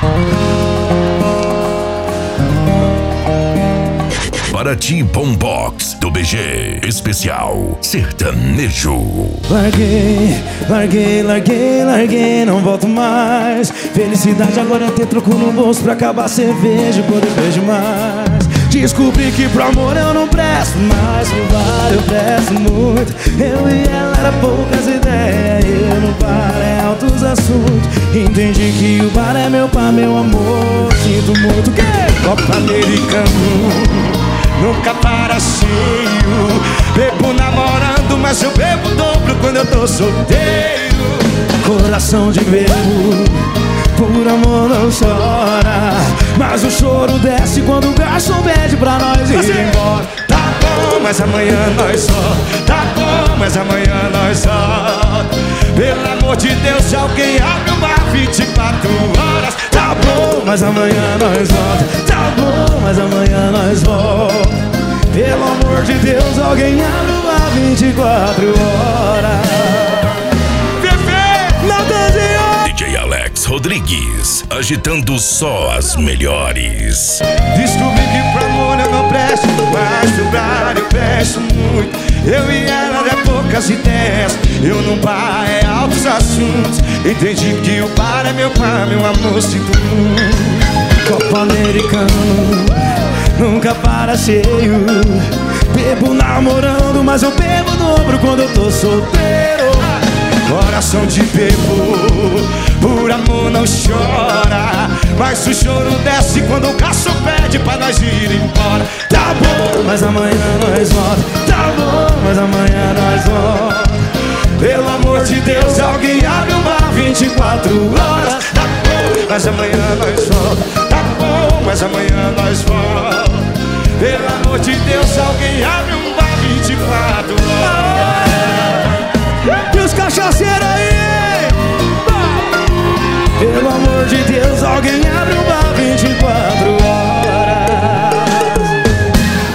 Paraty Boombox do BG Especial Sertanejo. Larguei, não volto mais. Felicidade agora é ter troco no bolso pra acabar a cerveja e poder beijar mais. Descobri que pro amor eu não presto mais, no bar eu presto muito. Eu e ela era poucas ideias, eu no bar é altos assuntos. Entendi que o bar é meu par, meu amor. Sinto muito que Copa Americano nunca para cheio. Bebo namorando, mas eu bebo dobro quando eu tô solteiro. Coração de bebo, por amor não chora, mas o choro desce quando o garçom pede pra nós ir embora. Tá bom, mas amanhã nós só. Tá bom, mas amanhã nós só. Pelo amor de Deus, se alguém abre o bar 24 horas. Tá bom, mas amanhã nós volta. Tá bom, mas amanhã nós volta. Pelo amor de Deus, alguém abre o bar 24 horas. DJ Alex Rodrigues, agitando só as melhores. Descobri que pro amor eu não presto, mas pro bar eu presto muito. Eu e ela é poucas ideias, eu no bar é altos assuntos. Entendi que o bar é meu par, meu amor, sinto muito. Copa Americano nunca para cheio. Bebo namorando, mas eu bebo dobro quando eu tô solteiro. Coração de bebo, por amor não chora, mas o choro desce quando o garçom pede pra nós ir embora. Tá bom, mas amanhã nós volta. Tá bom, mas amanhã nós volta. Pelo amor de Deus, alguém abre um bar 24 horas. Tá bom, mas amanhã nós volta. Tá bom, mas amanhã nós volta. Pelo amor de Deus, alguém abre um bar 24 horas.